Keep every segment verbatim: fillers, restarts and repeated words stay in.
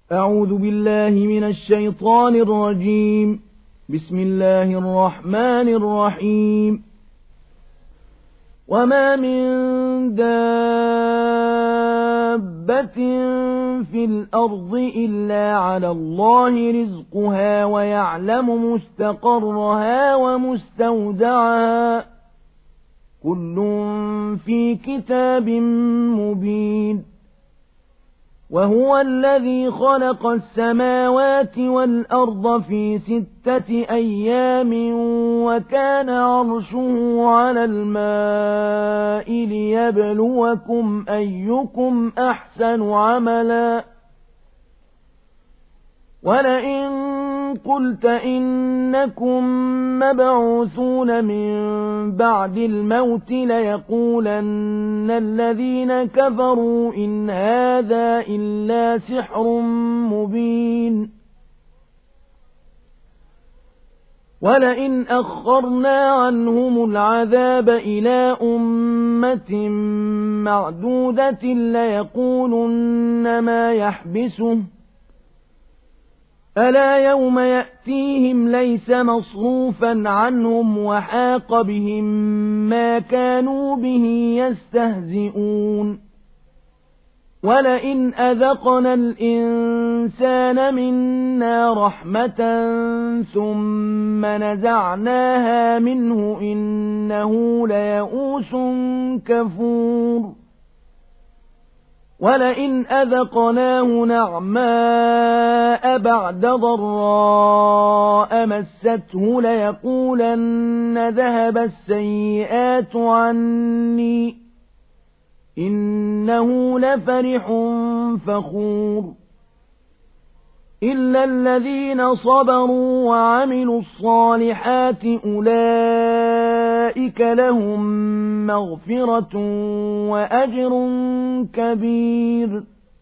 أعوذ بالله من الشيطان الرجيم. بسم الله الرحمن الرحيم. وما من دابة في الأرض إلا على الله رزقها ويعلم مستقرها ومستودعها كل في كتاب مبين. وهو الذي خلق السماوات والأرض في ستة أيام وكان عرشه على الماء ليبلوكم أيكم أحسن عملا. ولئن قلت إنكم مبعوثون من بعد الموت ليقولن الذين كفروا إن هذا إلا سحر مبين. ولئن أخرنا عنهم العذاب إلى أمة معدودة ليقولن ما يحبسه ألا يوم يأتيهم ليس مصروفا عنهم وحاق بهم ما كانوا به يستهزئون. ولئن أذقنا الإنسان منا رحمة ثم نزعناها منه إنه ليئوس كفور. ولئن أذقناه نعماء بعد ضراء مسته ليقولن ذهب السيئات عني إنه لفرح فخور. إلا الذين صبروا وعملوا الصالحات أولئك لهم مغفرة وأجر كبير.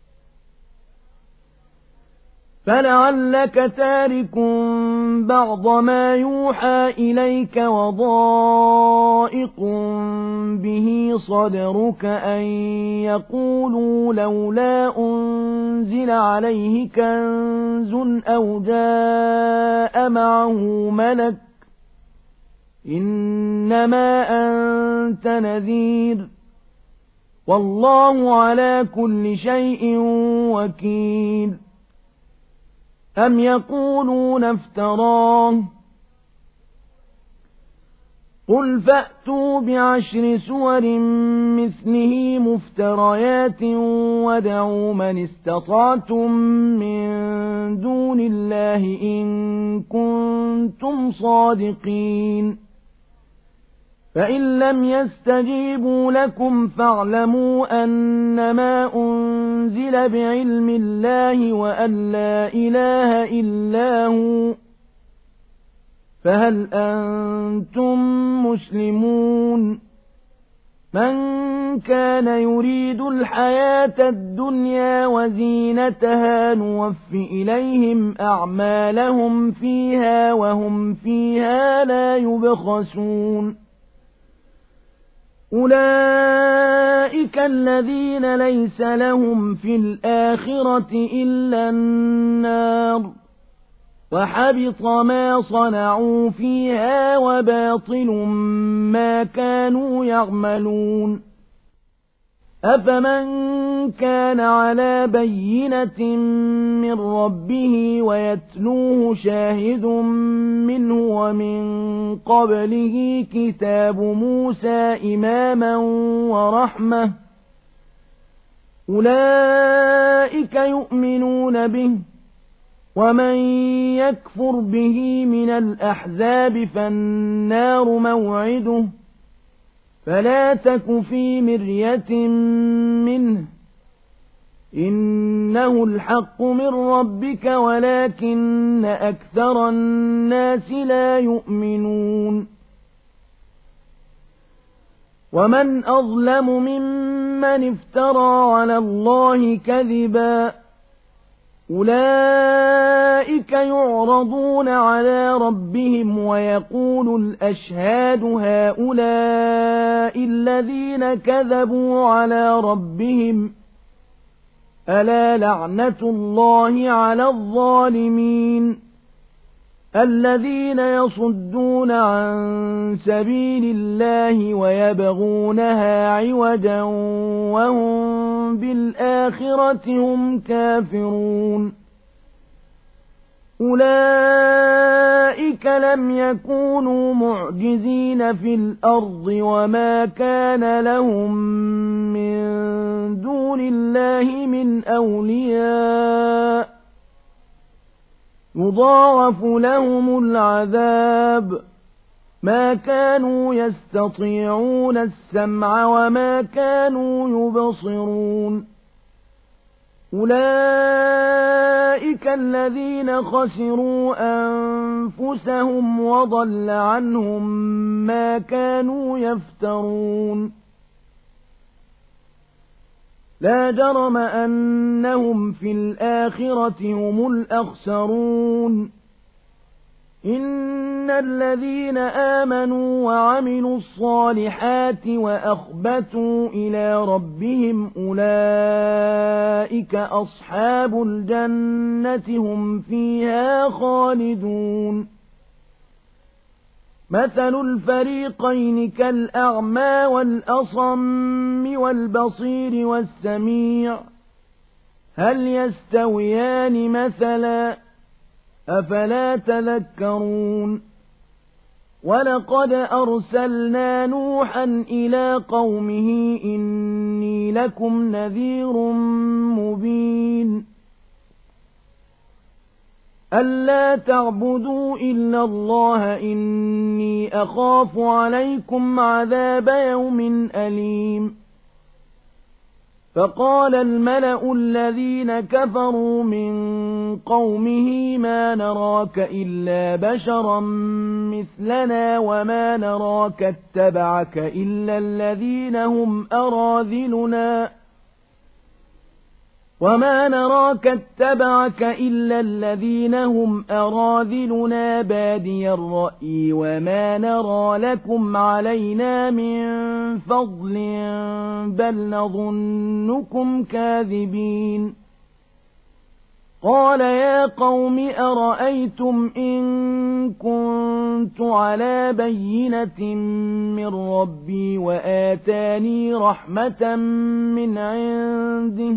فلعلك تارك بعض ما يوحى إليك وضائق به صدرك أن يقولوا لولا أنزل عليه كنز أو جاء معه ملك إنما أنت نذير والله على كل شيء وكيل. أم يقولون افتراه قل فأتوا بعشر سور مثله مفتريات وادعوا من استطعتم من دون الله إن كنتم صادقين. فإن لم يستجيبوا لكم فاعلموا أنما أنزل بعلم الله وأن لا إله إلا هو فهل أنتم مسلمون. من كان يريد الحياة الدنيا وزينتها نوف إليهم أعمالهم فيها وهم فيها لا يبخسون. أولئك الذين ليس لهم في الآخرة إلا النار وحبط ما صنعوا فيها وباطل ما كانوا يعملون. أفمن كان على بينة من ربه ويتلوه شاهد منه ومن قبله كتاب موسى إماما ورحمة أولئك يؤمنون به. ومن يكفر به من الأحزاب فالنار موعده فلا تك في مرية منه إنه الحق من ربك ولكن أكثر الناس لا يؤمنون. ومن أظلم ممن افترى على الله كذبا أولئك يعرضون على ربهم ويقول الأشهاد هؤلاء الذين كذبوا على ربهم ألا لعنة الله على الظالمين الذين يصدون عن سبيل الله ويبغونها عوجا وهم بالآخرة هم كافرون أولئك لم يكونوا معجزين في الأرض وما كان لهم من دون الله من أولياء يضاعف لهم العذاب ما كانوا يستطيعون السمع وما كانوا يبصرون أولئك الذين خسروا أنفسهم وضل عنهم ما كانوا يفترون لا جرم أنهم في الآخرة هم الأخسرون إن الذين آمنوا وعملوا الصالحات وأخبتوا إلى ربهم أولئك أصحاب الجنة هم فيها خالدون مثل الفريقين كالأعمى والأصم والبصير والسميع هل يستويان مثلا أفلا تذكرون ولقد أرسلنا نوحا إلى قومه إني لكم نذير مبين ألا تعبدوا إلا الله إني أخاف عليكم عذاب يوم أليم فقال الملأ الذين كفروا من قومه ما نراك إلا بشرا مثلنا وما نراك اتبعك إلا الذين هم أراذلنا وما نراك اتبعك إلا الذين هم أراذلنا بادي الرأي وما نرى لكم علينا من فضل بل نظنكم كاذبين قال يا قوم أرأيتم إن كنت على بينة من ربي وآتاني رحمة من عنده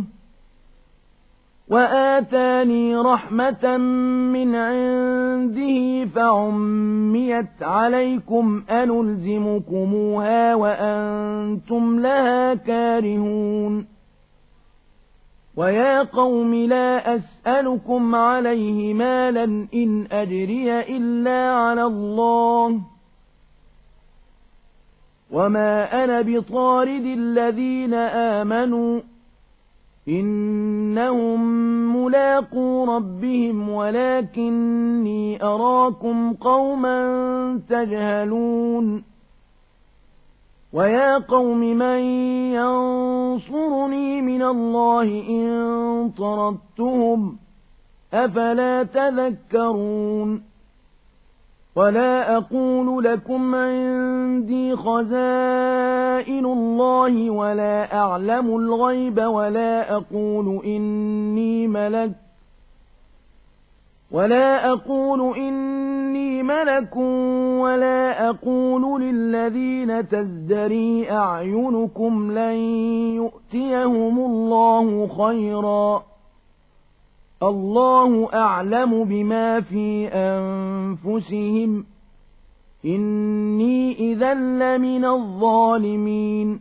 وآتاني رحمة من عنده فعميت عليكم أنلزمكموها وأنتم لها كارهون ويا قوم لا أسألكم عليه مالا إن أجري إلا على الله وما أنا بطارد الذين آمنوا إنهم ملاقو ربهم ولكني أراكم قوما تجهلون ويا قوم من ينصرني من الله إن طردتهم أفلا تذكرون ولا أقول لكم عندي خزائن الله ولا أعلم الغيب ولا أقول إني ملك ولا أقول إني ملك ولا أقول للذين تزدري أعينكم لن يؤتيهم الله خيرا الله أعلم بما في أنفسهم إني إذا لمن الظالمين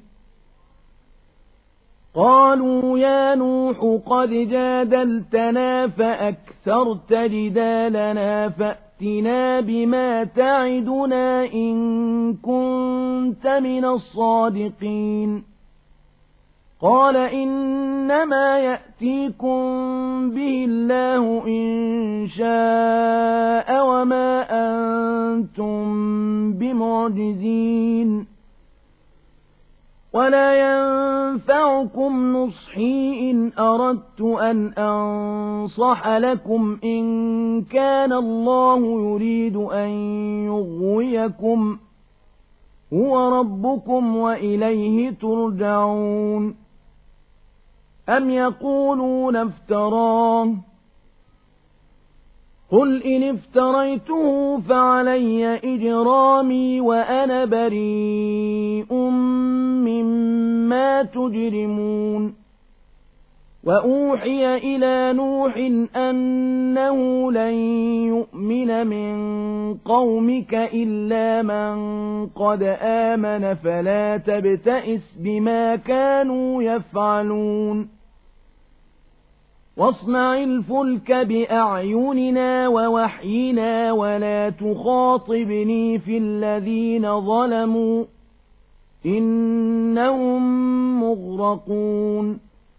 قالوا يا نوح قد جادلتنا فأكثرت جدالنا فأتنا بما تعدنا إن كنت من الصادقين قال إنما يأتيكم به الله إن شاء وما أنتم بمعجزين ولا ينفعكم نصحي إن أردت أن أنصح لكم إن كان الله يريد أن يغويكم هو ربكم وإليه ترجعون أم يقولون افتراه قل إن افتريته فعلي إجرامي وأنا بريء مما تجرمون وأوحي إلى نوح أنه لن يؤمن من قومك إلا من قد آمن فلا تبتئس بما كانوا يفعلون واصنع الفلك بأعيننا ووحينا ولا تخاطبني في الذين ظلموا إنهم مغرقون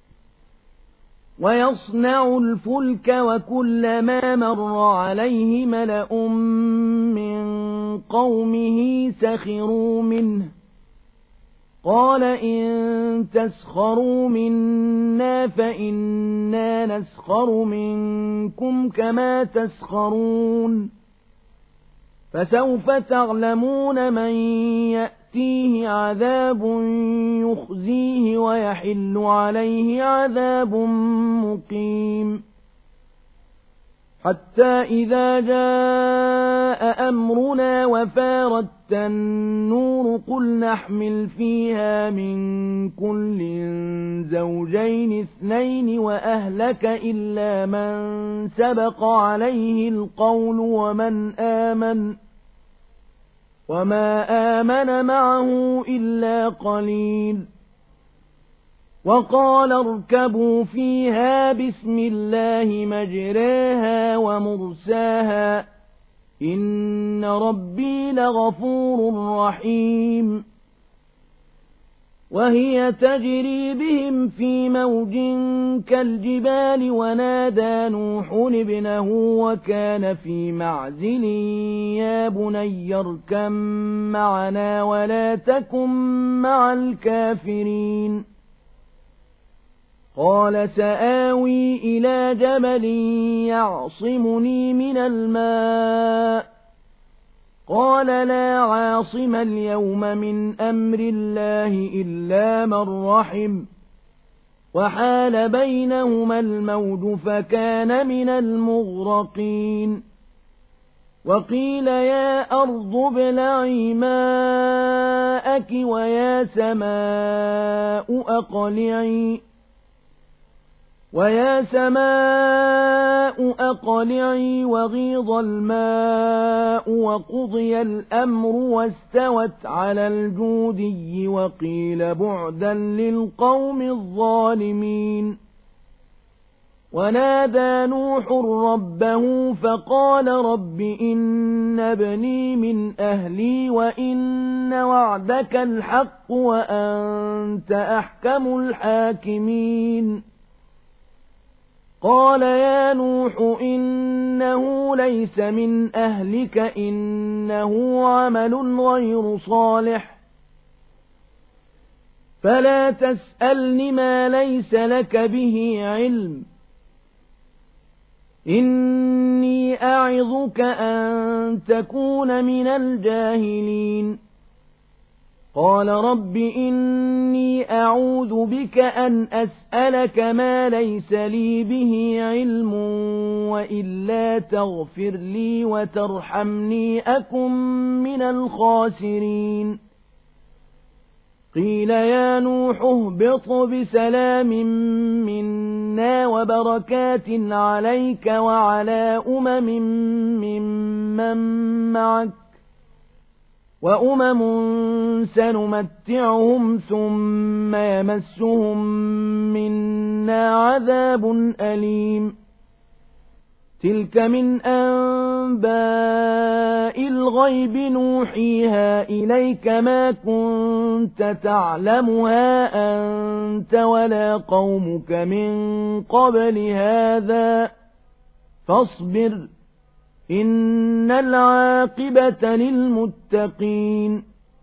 ويصنع الفلك وكلما مر عليه ملأ من قومه سخروا منه قال إن تسخروا منا فإنا نسخر منكم كما تسخرون فسوف تعلمون من يأتيه عذاب يخزيه ويحل عليه عذاب مقيم حتى إذا جاء أمرنا وفارت النور قل نحمل فيها من كل زوجين اثنين وأهلك إلا من سبق عليه القول ومن آمن وما آمن معه إلا قليل وقال اركبوا فيها بسم الله مجراها ومرساها إن ربي لغفور رحيم وهي تجري بهم في موج كالجبال ونادى نوح ابنه وكان في معزل يا بني اركب معنا ولا تكن مع الكافرين قال سآوي إلى جبل يعصمني من الماء قال لا عاصم اليوم من أمر الله إلا من رحم وحال بينهما الموج فكان من المغرقين وقيل يا أرض ابلعي ماءك ويا سماء أقلعي ويا سماء أقلعي وغيض الماء وقضي الأمر واستوت على الجودي وقيل بعدا للقوم الظالمين ونادى نوح ربه فقال رب إن ابني من أهلي وإن وعدك الحق وأنت أحكم الحاكمين قال يا نوح إنه ليس من أهلك إنه عمل غير صالح فلا تسألني ما ليس لك به علم إني أعظك أن تكون من الجاهلين قال رب إني أعوذ بك أن أسألك ما ليس لي به علم وإلا تغفر لي وترحمني أكن من الخاسرين قيل يا نوح اهبط بسلام منا وبركات عليك وعلى أمم ممن معك وأمم سنمتعهم ثم يمسهم منا عذاب أليم تلك من أنباء الغيب نوحيها إليك ما كنت تعلمها أنت ولا قومك من قبل هذا فاصبر إن العاقبة للمتقين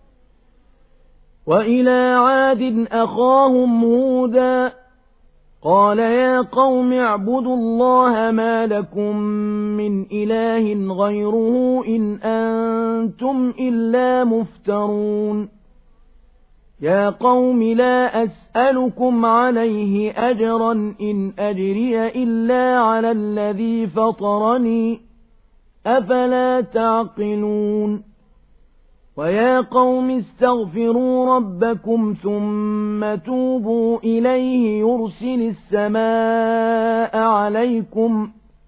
وإلى عاد أخاهم هودا قال يا قوم اعبدوا الله ما لكم من إله غيره إن أنتم إلا مفترون يا قوم لا أسألكم عليه أجرا إن أجري إلا على الذي فطرني أفلا تعقلون ويا قوم استغفروا ربكم ثم توبوا إليه يرسل السماء عليكم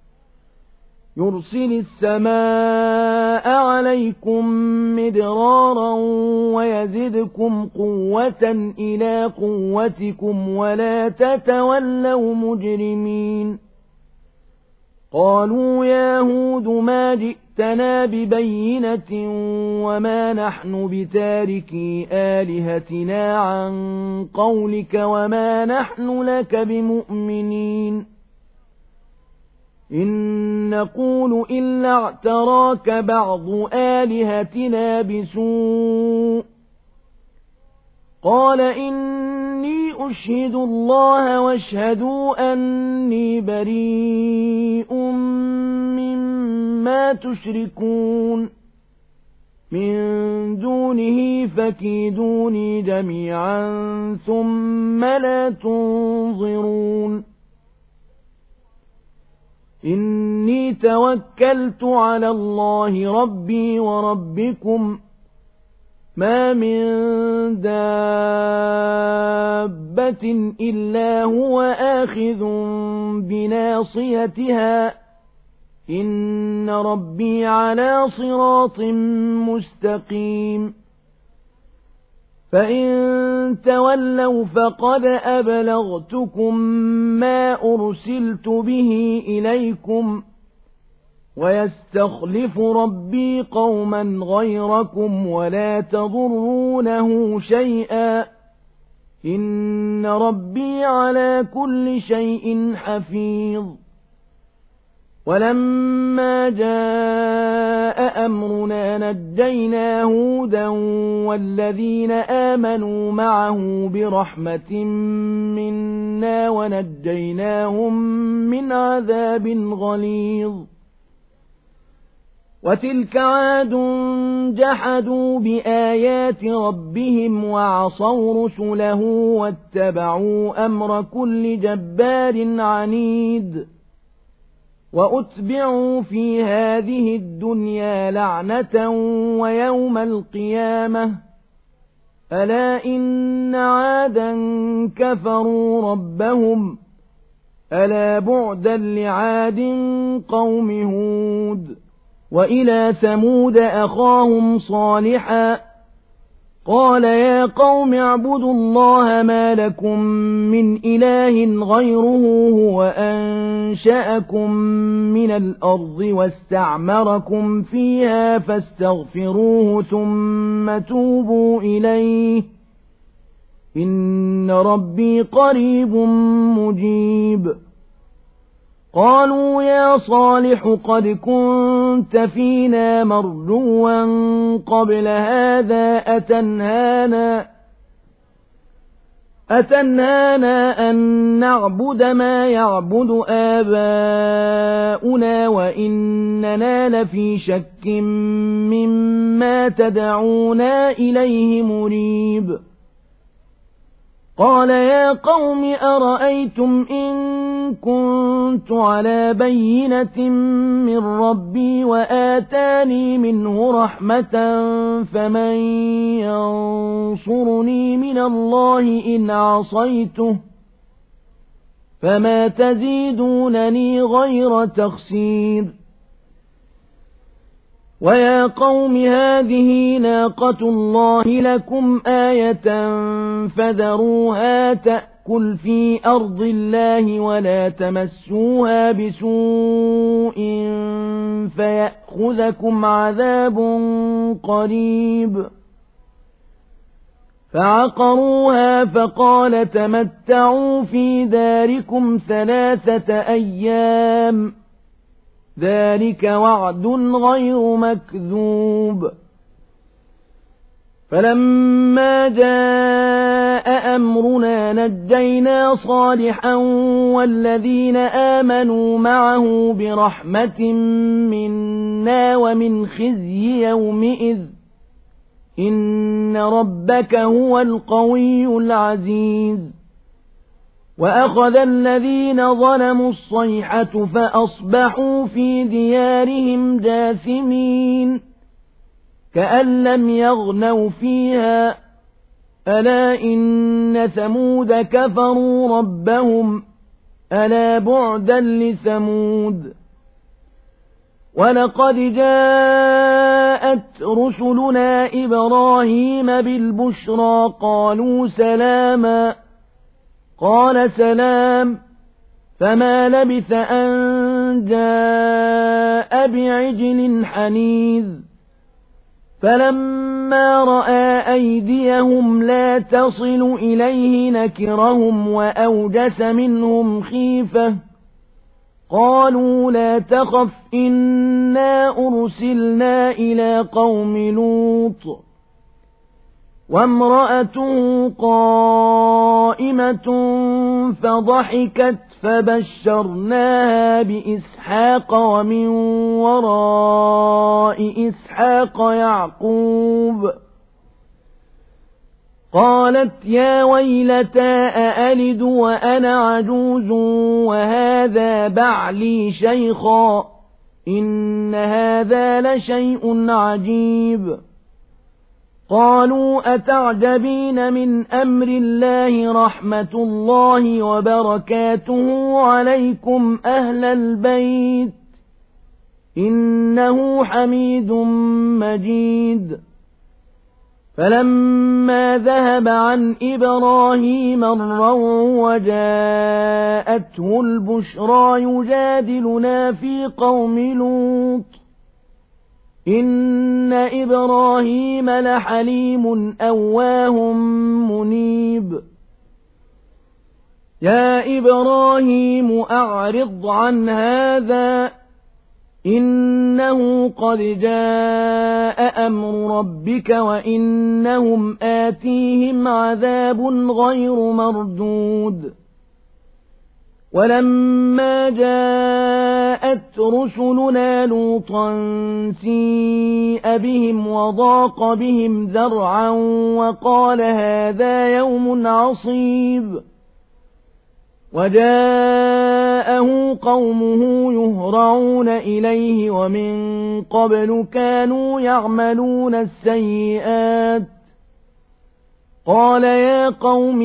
يرسل السماء عليكم مدرارا ويزدكم قوة إلى قوتكم ولا تتولوا مجرمين قالوا يا هود ما جئتنا ببينة وما نحن بتاركي آلهتنا عن قولك وما نحن لك بمؤمنين إن نقول إلا اعتراك بعض آلهتنا بسوء قال إني أشهد الله واشهدوا أني بريء مما تشركون من دونه فكيدوني جميعا ثم لا تنظرون إني توكلت على الله ربي وربكم ما من دابة إلا هو آخذ بناصيتها إن ربي على صراط مستقيم فإن تولوا فقد أبلغتكم ما أرسلت به إليكم ويستخلف ربي قوما غيركم ولا تضرونه شيئا إن ربي على كل شيء حفيظ ولما جاء أمرنا نجينا هودا والذين آمنوا معه برحمة منا ونجيناهم من عذاب غليظ وتلك عاد جحدوا بآيات ربهم وعصوا رسله واتبعوا أمر كل جبار عنيد وأتبعوا في هذه الدنيا لعنة ويوم القيامة ألا إن عادا كفروا ربهم ألا بعدا لعاد قوم هود وإلى ثمود أخاهم صالحا قال يا قوم اعبدوا الله ما لكم من إله غيره هو أنشأكم من الأرض واستعمركم فيها فاستغفروه ثم توبوا إليه إن ربي قريب مجيب قالوا يا صالح قد كنت فينا مرجوا قبل هذا أتنهانا أتنهانا أن نعبد ما يعبد آباؤنا وإننا لفي شك مما تدعونا إليه مريب قال يا قوم أرأيتم إن كنت على بينة من ربي وآتاني منه رحمة فمن ينصرني من الله إن عصيته فما تزيدونني غير تخسير ويا قوم هذه ناقة الله لكم آية فذروها تأكل في أرض الله ولا تمسوها بسوء فيأخذكم عذاب قريب فعقروها فقال تمتعوا في داركم ثلاثة أيام ذلك وعد غير مكذوب فلما جاء أمرنا نجينا صالحا والذين آمنوا معه برحمة منا ومن خزي يومئذ إن ربك هو القوي العزيز. وأخذ الذين ظلموا الصيحة فأصبحوا في ديارهم جاثمين كأن لم يغنوا فيها ألا إن ثمود كفروا ربهم ألا بعدا لثمود. ولقد جاءت رسلنا إبراهيم بالبشرى قالوا سلاما قال سلام فما لبث أن جاء بعجل حنيذ. فلما رأى أيديهم لا تصل إليه نكرهم وأوجس منهم خيفة قالوا لا تخف إنا أرسلنا إلى قوم لوط وامرأته قائمة فضحكت فبشرناها بإسحاق ومن وراء إسحاق يعقوب. قالت يا ويلتى أألد وأنا عجوز وهذا بعلي شيخا إن هذا لشيء عجيب. قالوا أتعجبين من أمر الله رحمة الله وبركاته عليكم أهل البيت إنه حميد مجيد. فلما ذهب عن إبراهيم الروع وجاءته البشرى يجادلنا في قوم لوط إن إبراهيم لحليم أواه منيب. يا إبراهيم أعرض عن هذا إنه قد جاء أمر ربك وإنهم آتيهم عذاب غير مردود. ولما جاءت رسلنا لوطا سيء بهم وضاق بهم ذرعا وقال هذا يوم عصيب. وجاءه قومه يهرعون إليه ومن قبل كانوا يعملون السيئات قال يا قوم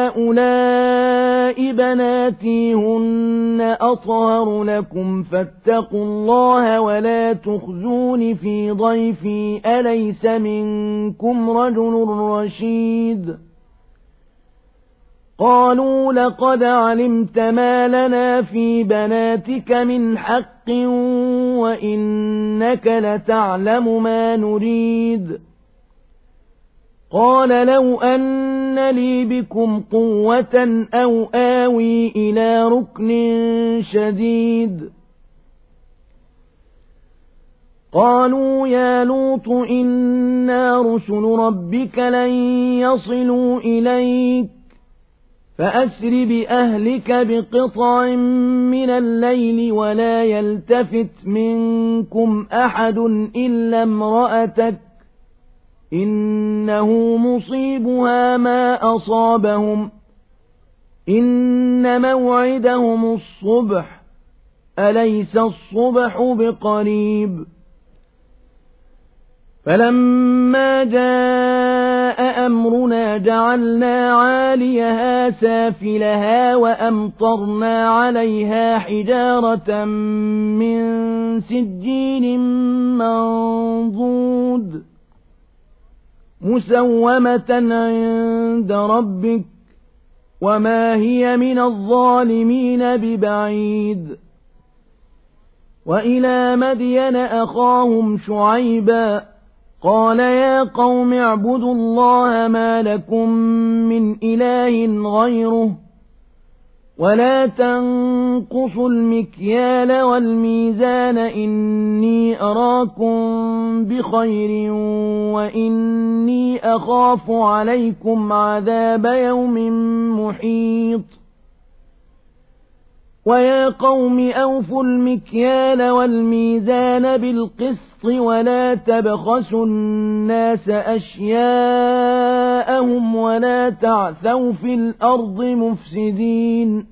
هؤلاء بناتي هن أطهر لكم فاتقوا الله ولا تخزون في ضيفي أليس منكم رجل رشيد. قالوا لقد علمت ما لنا في بناتك من حق وإنك لتعلم ما نريد. قال لو أن لي بكم قوة أو آوي إلى ركن شديد. قالوا يا لوط إنا رسل ربك لن يصلوا إليك فأسر بأهلك بقطع من الليل ولا يلتفت منكم أحد إلا امرأتك إنه مصيبها ما أصابهم إن موعدهم الصبح أليس الصبح بقريب. فلما جاء أمرنا جعلنا عاليها سافلها وأمطرنا عليها حجارة من سجيل منضود مسومة عند ربك وما هي من الظالمين ببعيد. وإلى مدين أخاهم شعيبا قال يا قوم اعبدوا الله ما لكم من إله غيره ولا تنقصوا المكيال والميزان إني أراكم بخير وإني أخاف عليكم عذاب يوم محيط. ويا قوم أوفوا المكيال والميزان بالقسط ولا تبخسوا الناس أشياءهم ولا تعثوا في الأرض مفسدين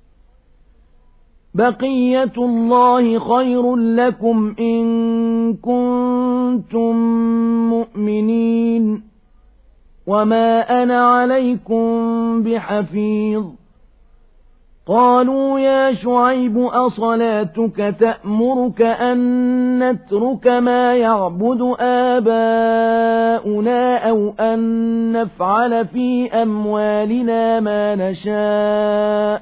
بقية الله خير لكم إن كنتم مؤمنين وما أنا عليكم بحفيظ قالوا يا شعيب أصلاتك تأمرك أن نترك ما يعبد آباؤنا أو أن نفعل في أموالنا ما نشاء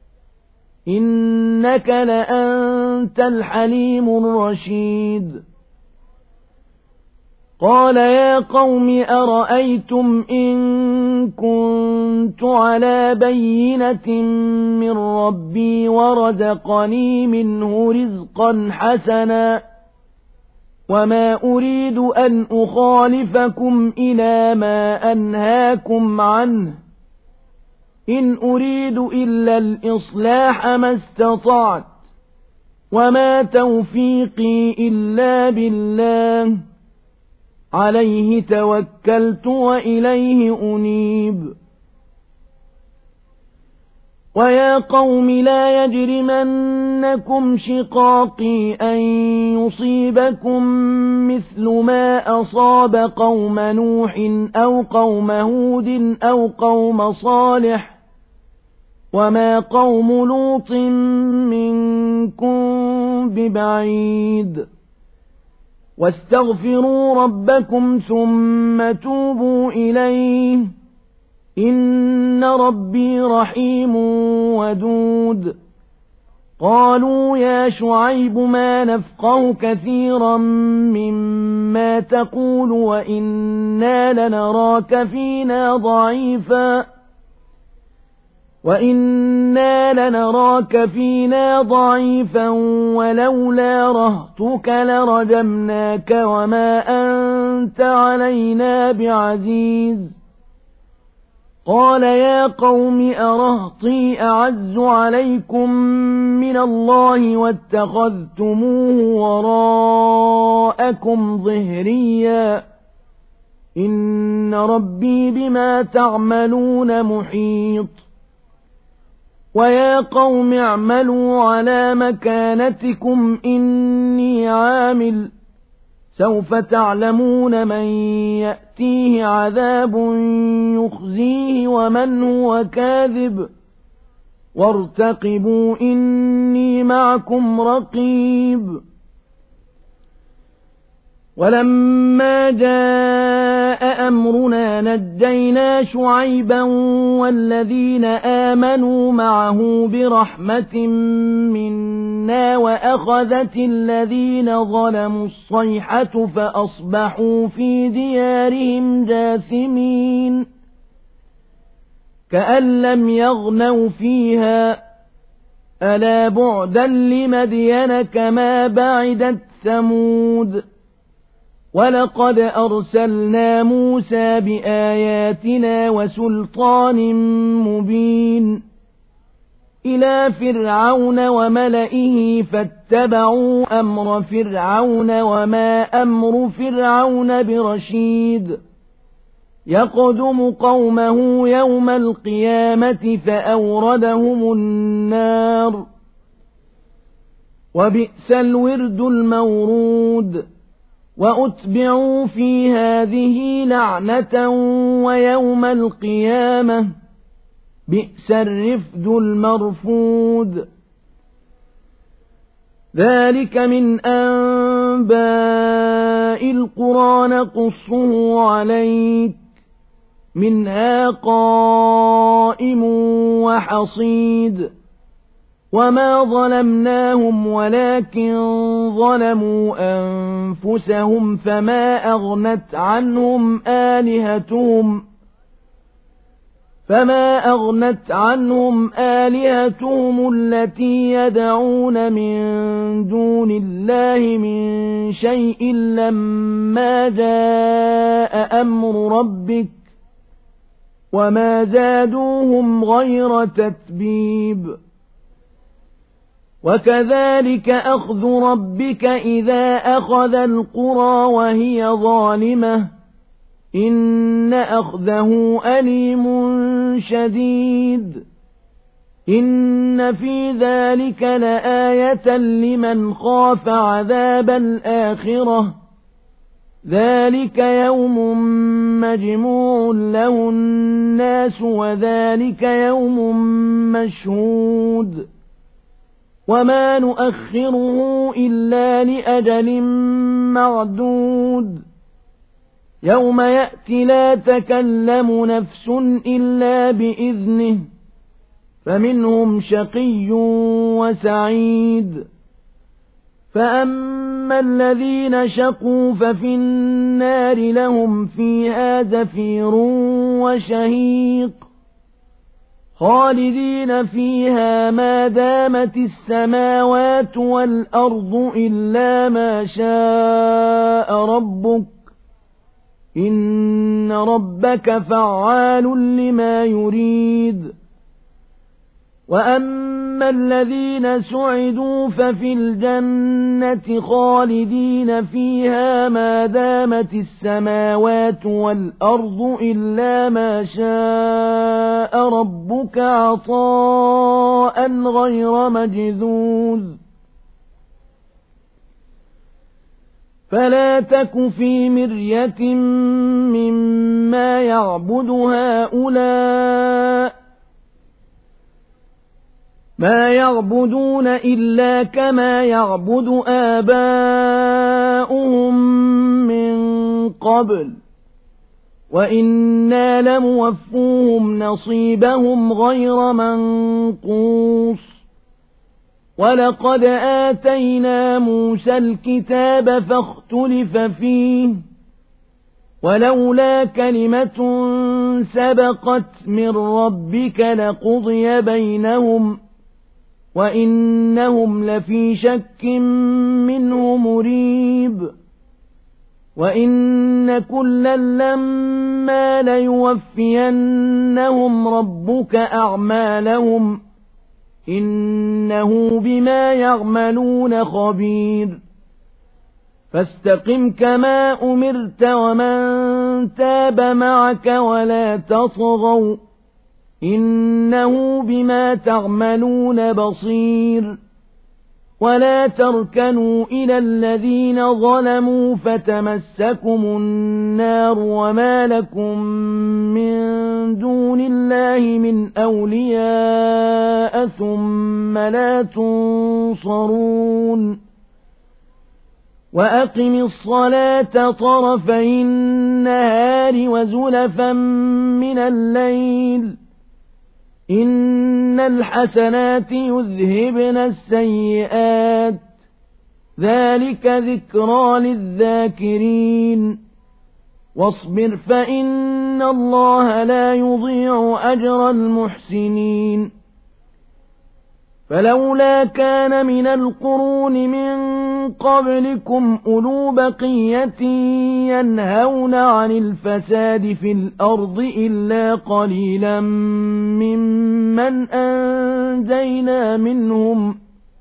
إنك لأنت الحليم الرشيد قال يا قوم أرأيتم إن كنت على بينة من ربي ورزقني منه رزقا حسنا وما أريد أن أخالفكم إلى ما أنهاكم عنه إن أريد إلا الإصلاح ما استطعت وما توفيقي إلا بالله عليه توكلت وإليه أنيب ويا قوم لا يجرمنكم شقاقي أن يصيبكم مثل ما أصاب قوم نوح أو قوم هود أو قوم صالح وما قوم لوط منكم ببعيد واستغفروا ربكم ثم توبوا إليه إن ربي رحيم ودود قالوا يا شعيب ما نفقه كثيرا مما تقول وإنا لنراك فينا ضعيفا وإنا لنراك فينا ضعيفا ولولا رهطك لرجمناك وما أنت علينا بعزيز قال يا قوم أرهطي أعز عليكم من الله واتخذتموه وراءكم ظهريا إن ربي بما تعملون محيط ويا قوم اعملوا على مكانتكم إني عامل سوف تعلمون من يأتيه عذاب يخزيه ومن هو كاذب وارتقبوا إني معكم رقيب ولما جاء أمرنا نجينا شعيبا والذين آمنوا معه برحمة منا وأخذت الذين ظلموا الصيحة فأصبحوا في ديارهم جاثمين كأن لم يغنوا فيها ألا بعدا لمدين كما بعدت ثمود ولقد أرسلنا موسى بآياتنا وسلطان مبين إلى فرعون وملئه فاتبعوا أمر فرعون وما أمر فرعون برشيد يقدم قومه يوم القيامة فأوردهم النار وبئس الورد المورود وأتبعوا في هذه لعنة ويوم القيامة بئس الرفد المرفود ذلك من أنباء القرى نقصه عليك منها قائم وحصيد وما ظلمناهم ولكن ظلموا أنفسهم فما أغنت عنهم آلهتهم فما أغنت عنهم آلهتهم التي يدعون من دون الله من شيء لما جاء أمر ربك وما زادوهم غير تتبيب وكذلك أخذ ربك إذا أخذ القرى وهي ظالمة إن أخذه أليم شديد إن في ذلك لآية لمن خاف عذاب الآخرة ذلك يوم مجموع له الناس وذلك يوم مشهود وما نؤخره إلا لأجل معدود يوم يأتي لا تكلم نفس إلا بإذنه فمنهم شقي وسعيد فأما الذين شقوا ففي النار لهم فيها زفير وشهيق خالدين فيها ما دامت السماوات والأرض إلا ما شاء ربك إن ربك فعال لما يريد وأما الذين سعدوا ففي الجنة خالدين فيها ما دامت السماوات والأرض إلا ما شاء ربك عطاء غير مجذوذ فلا تك في مرية مما يعبد هؤلاء ما يعبدون إلا كما يعبد آباؤهم من قبل وإنا لموفوهم نصيبهم غير منقوص ولقد آتينا موسى الكتاب فاختلف فيه ولولا كلمة سبقت من ربك لقضي بينهم وإنهم لفي شك منه مريب وإن كلا لما ليوفينهم ربك أعمالهم إنه بما يعملون خبير فاستقم كما أمرت ومن تاب معك ولا تطغوا إنه بما تعملون بصير ولا تركنوا إلى الذين ظلموا فتمسكم النار وما لكم من دون الله من أولياء ثم لا تنصرون وأقم الصلاة طرفي النهار وزلفا من الليل إن الحسنات يذهبن السيئات ذلك ذكرى للذاكرين واصبر فإن الله لا يضيع أجر المحسنين فلولا كان من القرون من قبلكم أولو بقية ينهون عن الفساد في الأرض إلا قليلا ممن أنجينا منهم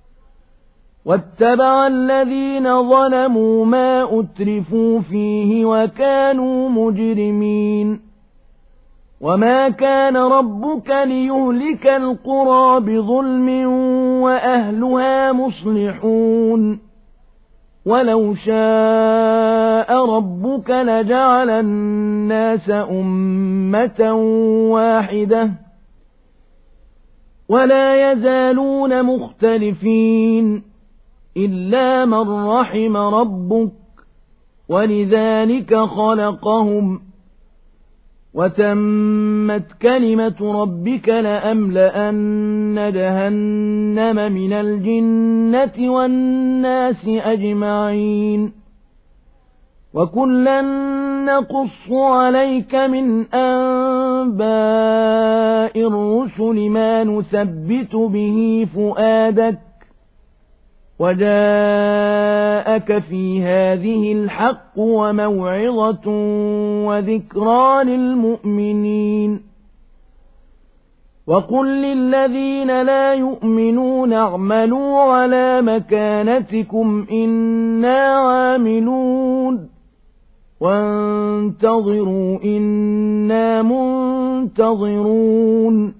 واتبع الذين ظلموا ما أترفوا فيه وكانوا مجرمين وما كان ربك ليهلك القرى بظلم وأهلها مصلحون ولو شاء ربك لجعل الناس أمة واحدة ولا يزالون مختلفين إلا من رحم ربك ولذلك خلقهم وتمت كلمة ربك لأملأن جهنم من الجنة والناس أجمعين وكلا نقص عليك من أنباء الرسل ما نثبت به فؤادك وجاءك في هذه الحق وموعظة وذكرى للمؤمنين وقل للذين لا يؤمنون اعملوا على مكانتكم إنا عاملون وانتظروا إنا منتظرون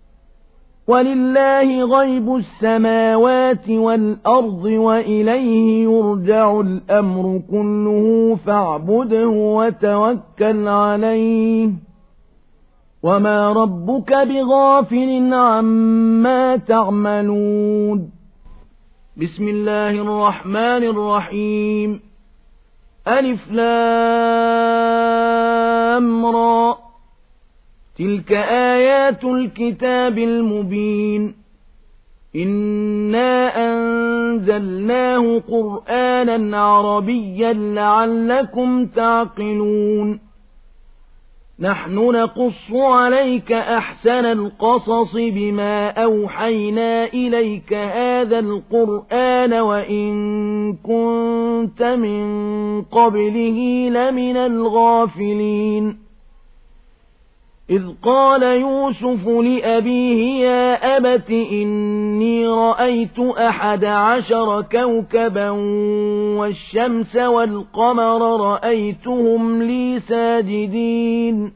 ولله غيب السماوات والأرض وإليه يرجع الأمر كله فاعبده وتوكل عليه وما ربك بغافل عما تعملون بسم الله الرحمن الرحيم ألف لام را تلك آيات الكتاب المبين إنا أنزلناه قرآنا عربيا لعلكم تعقلون نحن نقص عليك أحسن القصص بما أوحينا إليك هذا القرآن وإن كنت من قبله لمن الغافلين إذ قال يوسف لأبيه يا أبت إني رأيت أحد عشر كوكبا والشمس والقمر رأيتهم لي ساجدين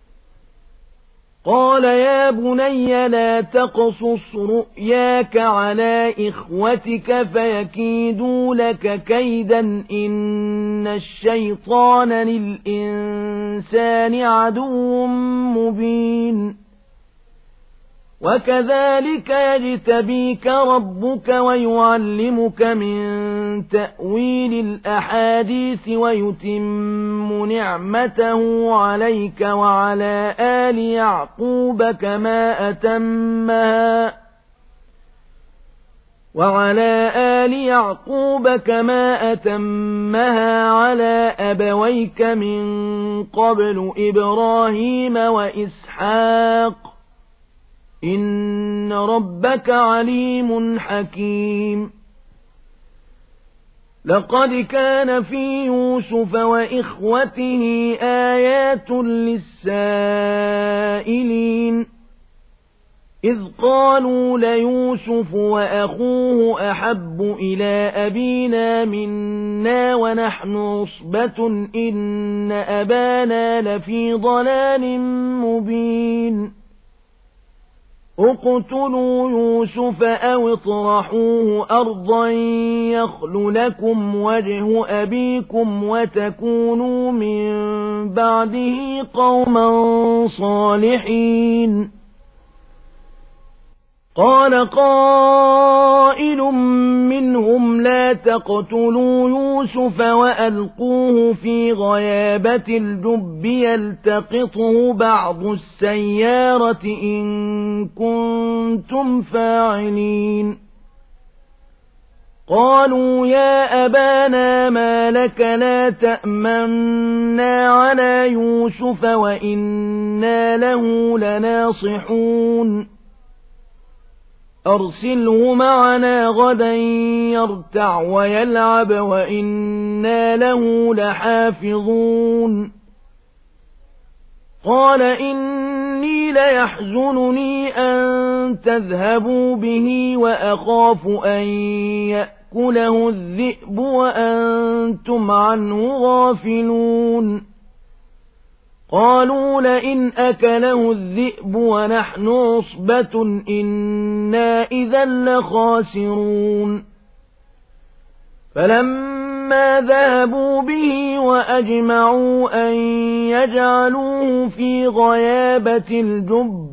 قال يا بني لا تقصص رؤياك على إخوتك فيكيدوا لك كيدا إن الشيطان للإنسان عدو مبين وكذلك يجتبيك ربك ويعلمك من تأويل الأحاديث ويتم نعمته عليك وعلى آل يعقوب كما أتمها وعلى آل يعقوب كما أتمها على أبويك من قبل إبراهيم وإسحاق إن ربك عليم حكيم لقد كان في يوسف وإخوته آيات للسائلين إذ قالوا ليوسف وأخوه أحب إلى أبينا منا ونحن عصبة إن أبانا لفي ضلال مبين اقتلوا يوسف أو اطرحوه أرضا يخل لكم وجه أبيكم وتكونوا من بعده قوما صالحين قال قائل منهم لا تقتلوا يوسف وألقوه في غيابة الجب يلتقطه بعض السيارة إن كنتم فاعلين قالوا يا أبانا ما لك لا تأمنا على يوسف وإنا له لناصحون أرسله معنا غدا يرتع ويلعب وإنا له لحافظون قال إني ليحزنني أن تذهبوا به وأخاف أن يأكله الذئب وأنتم عنه غافلون قالوا لئن أكله الذئب ونحن عصبة إنا إذا لخاسرون فلما ذهبوا به وأجمعوا أن يجعلوه في غيابة الجب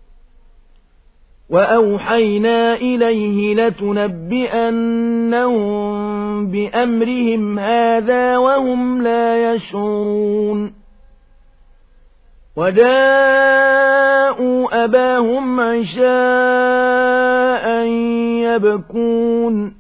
وأوحينا إليه لتنبئنهم بأمرهم هذا وهم لا يشعرون وجاءوا أباهم عشاء يبكون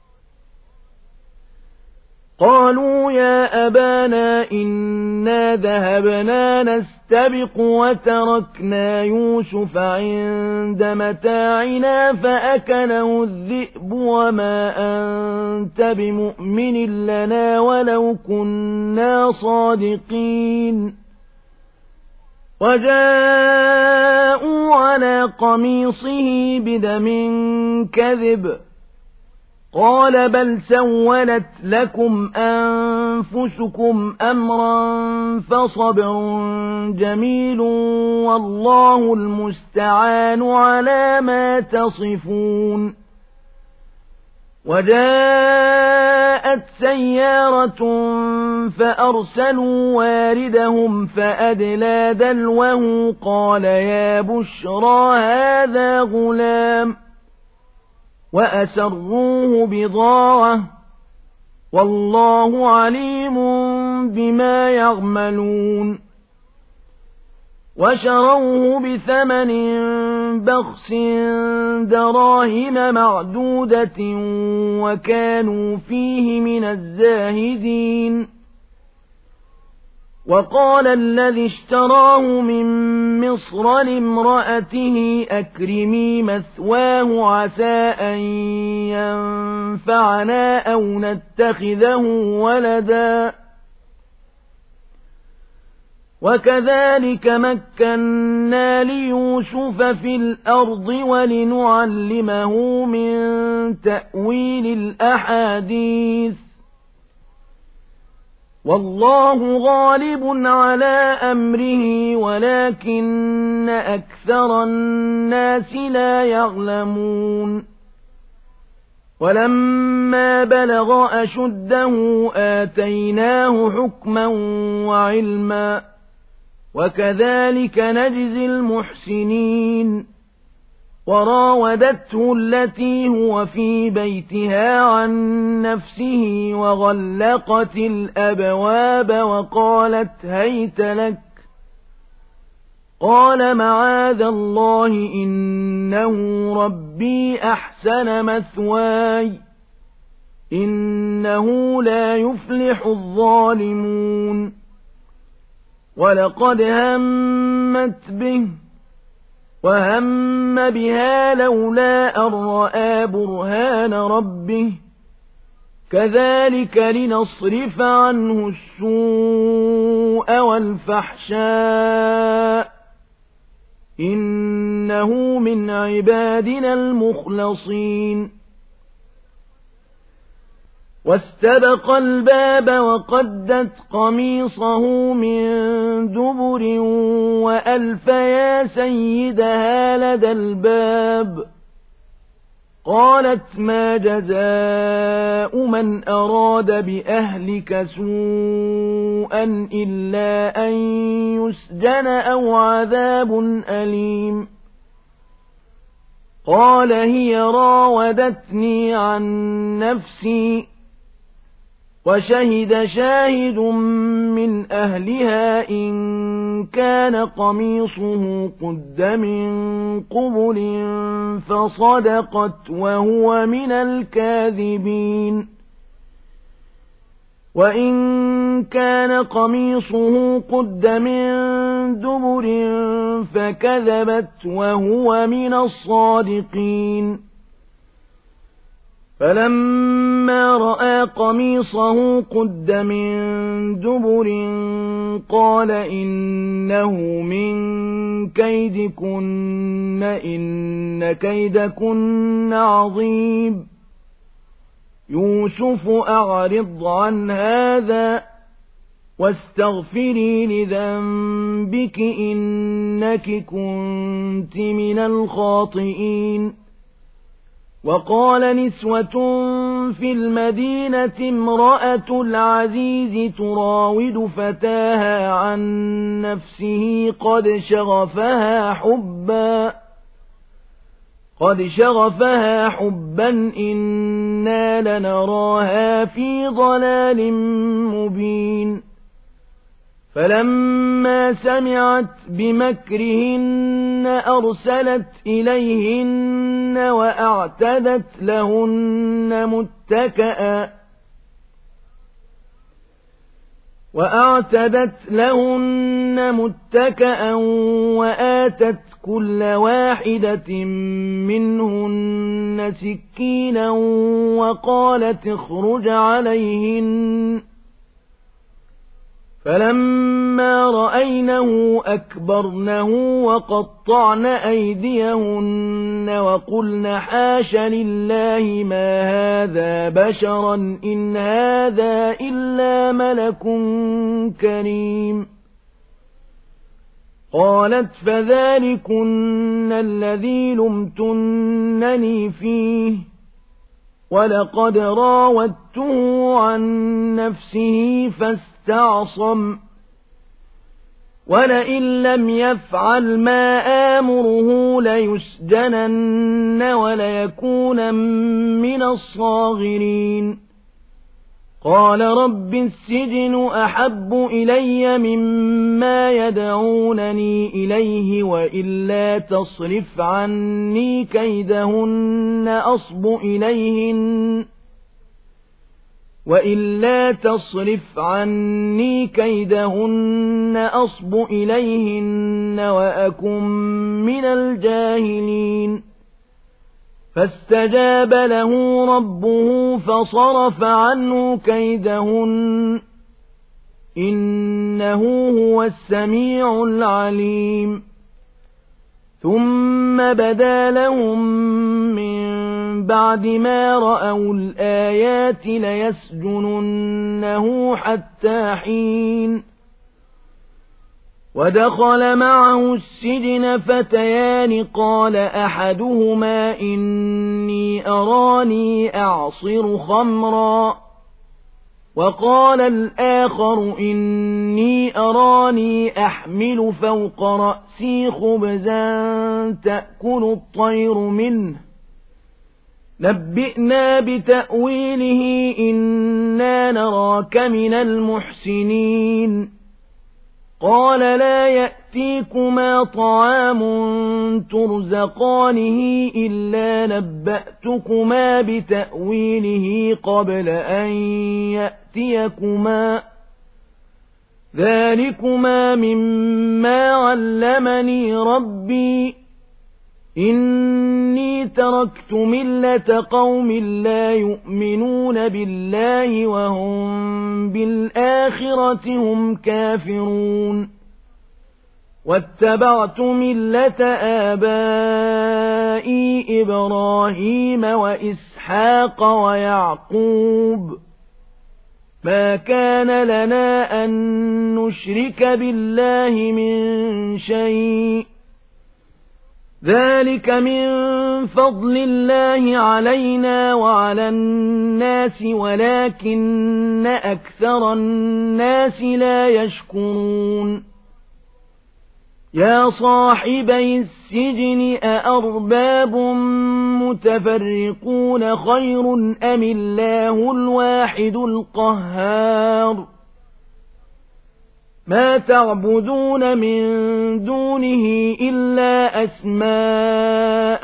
قالوا يا أبانا إنا ذهبنا نستبق وتركنا يوسف عند متاعنا فأكله الذئب وما أنت بمؤمن لنا ولو كنا صادقين وجاءوا على قميصه بدم كذب قال بل سولت لكم أنفسكم أمرا فصبر جميل والله المستعان على ما تصفون وجاءت سيارة فأرسلوا واردهم فأدلى دلوه قال يا بشرى هذا غلام وأسروه بضاعة والله عليم بما يعملون وشروه بثمن بخس دراهم معدودة وكانوا فيه من الزاهدين وقال الذي اشتراه من مصر لامرأته أكرمي مثواه عسى أن ينفعنا أو نتخذه ولدا وكذلك مكنا ليوسف في الأرض ولنعلمه من تأويل الأحاديث والله غالب على أمره ولكن أكثر الناس لا يعلمون ولما بلغ أشده آتيناه حكما وعلما وكذلك نجزي المحسنين وراودته التي هو في بيتها عن نفسه وغلقت الأبواب وقالت هيت لك قال معاذ الله إنه ربي أحسن مثواي إنه لا يفلح الظالمون ولقد همت به وهم بها لولا أن رأى برهان ربه كذلك لنصرف عنه السوء والفحشاء إنه من عبادنا المخلصين واستبق الباب وقدت قميصه من دبر وألف يا سيدها لدى الباب قالت ما جزاء من أراد بأهلك سوءا إلا أن يسجن أو عذاب أليم قال هي راودتني عن نفسي وشهد شاهد من أهلها إن كان قميصه قد من قبل فصدقت وهو من الكاذبين وإن كان قميصه قد من دبر فكذبت وهو من الصادقين فلما رأى قميصه قد من دبر قال إنه من كيدكن إن كيدكن عظيم يوسف أعرض عن هذا واستغفري لذنبك إنك كنت من الخاطئين وقال نسوة في المدينة امرأة العزيز تراود فتاها عن نفسه قد شغفها حبا قد شغفها حبا إنا لنراها في ضلال مبين فلما سمعت بمكرهن أرسلت إليهن وأعتدت لهن متكئا وأعتدت لهن متكئا وآتت كل واحدة منهن سكينا وقالت اخرج عليهن فلما رأينه أكبرنه وقطعن أيديهن وقلن حاش لله ما هذا بشرا إن هذا إلا ملك كريم قالت فذلكن الذي لمتنني فيه ولقد راودته عن نفسه فاستعصم ولئن لم يفعل ما آمره ليسجنن وليكون من الصاغرين قال رب السجن أحب إلي مما يدعونني إليه وإلا تصرف عني كيدهن أصب إليهن وإلا تصرف عني كيدهن أصب إليهن وأكن من الجاهلين فاستجاب له ربه فصرف عنه كيدهن إنه هو السميع العليم ثم بدا لهم من بعد ما رأوا الآيات ليسجننه حتى حين ودخل معه السجن فتيان قال أحدهما إني أراني أعصر خمرا وقال الآخر إني أراني أحمل فوق رأسي خبزا تأكل الطير منه نبئنا بتأويله إنا نراك من المحسنين قال لا يأتيكما طعام ترزقانه إلا نبأتكما بتأويله قبل أن يأتيكما ذلكما مما علمني ربي إني تركت ملة قوم لا يؤمنون بالله وهم بالآخرة هم كافرون واتبعت ملة آبائي إبراهيم وإسحاق ويعقوب ما كان لنا أن نشرك بالله من شيء ذلك من فضل الله علينا وعلى الناس ولكن أكثر الناس لا يشكرون يا صاحبي السجن أأرباب متفرقون خير أم الله الواحد القهار ما تعبدون من دونه إلا أسماء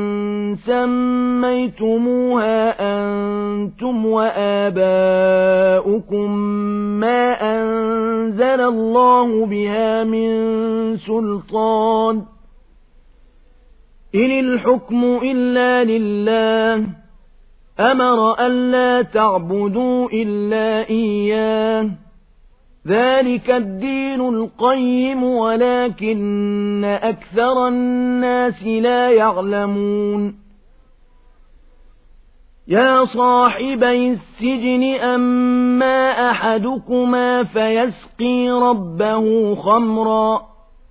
سميتموها أنتم وآباؤكم ما أنزل الله بها من سلطان إن الحكم إلا لله أمر ألا تعبدوا إلا إياه ذلك الدين القيم ولكن أكثر الناس لا يعلمون يا صاحبي السجن أما أحدكما فيسقي ربه خمرا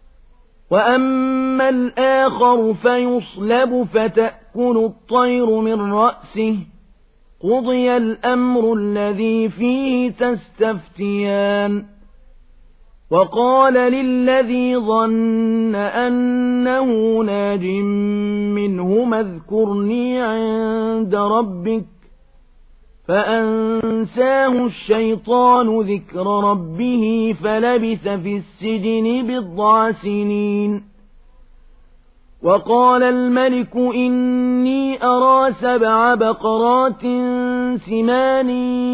وأما الآخر فيصلب فتأكل الطير من رأسه قضي الأمر الذي فيه تستفتيان وقال للذي ظن أنه ناج منهما اذكرني عند ربك فأنساه الشيطان ذكر ربه فلبث في السجن بضع سنين وقال الملك إني أرى سبع بقرات سمان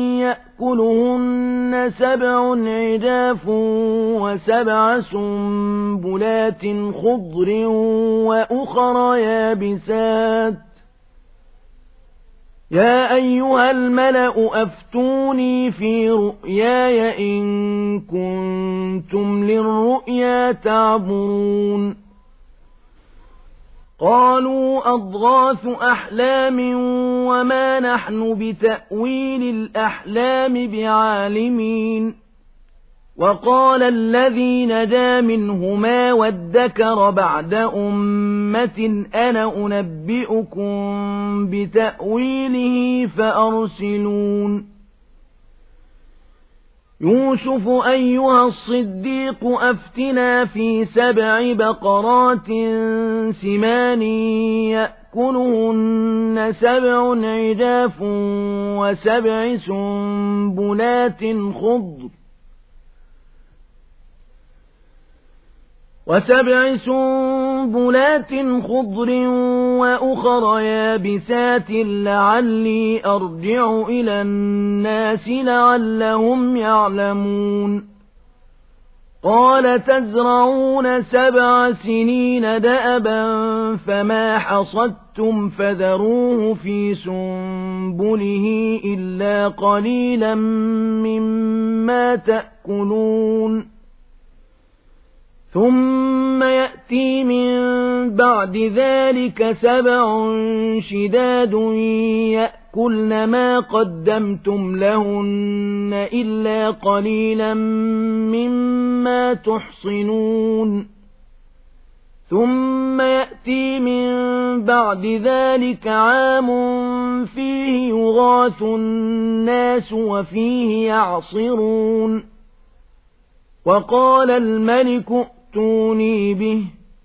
يأكلهن سبع عجاف وسبع سنبلات خضر وأخر يابسات يا أيها الملأ أفتوني في رؤياي إن كنتم للرؤيا تعبرون قالوا أضغاث أحلام وما نحن بتأويل الأحلام بعالمين وقال الذي نجا منهما وادكر بعد أمة أنا أنبئكم بتأويله فأرسلون يوسف أيها الصديق أفتنا في سبع بقرات سمان يأكلهن سبع عجاف وسبع سنبلات خضر وسبع سنبلات خضر وأخر يابسات لعلي أرجع إلى الناس لعلهم يعلمون قال تزرعون سبع سنين دأبا فما حصدتم فذروه في سنبله إلا قليلا مما تأكلون ثم يأتي من بعد ذلك سبع شداد يأكلن ما قدمتم لهن إلا قليلا مما تحصنون ثم يأتي من بعد ذلك عام فيه يغاث الناس وفيه يعصرون وقال الملك ائتوني به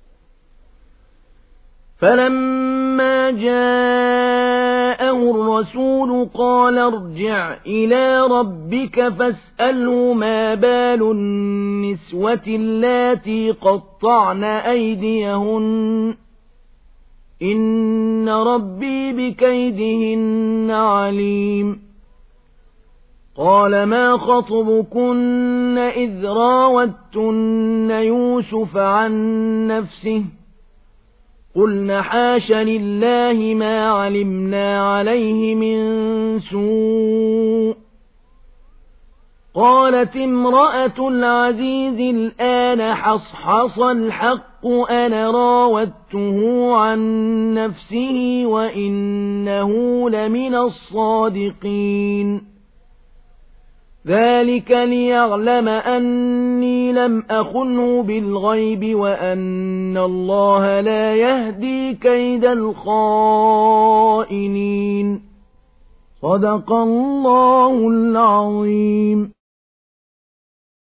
فلما جاءه الرسول قال ارجع إلى ربك فاسأله ما بال النسوة اللاتي قطعن أيديهن إن ربي بكيدهن عليم قال ما خطبكن إذ راوتن يوسف عن نفسه قلن حاش لله ما علمنا عليه من سوء قالت امرأة العزيز الآن حصحص الحق أنا راودته عن نفسه وإنه لمن الصادقين ذلك ليعلم أني لم أخنه بالغيب وأن الله لا يهدي كيد الخائنين صدق الله العظيم.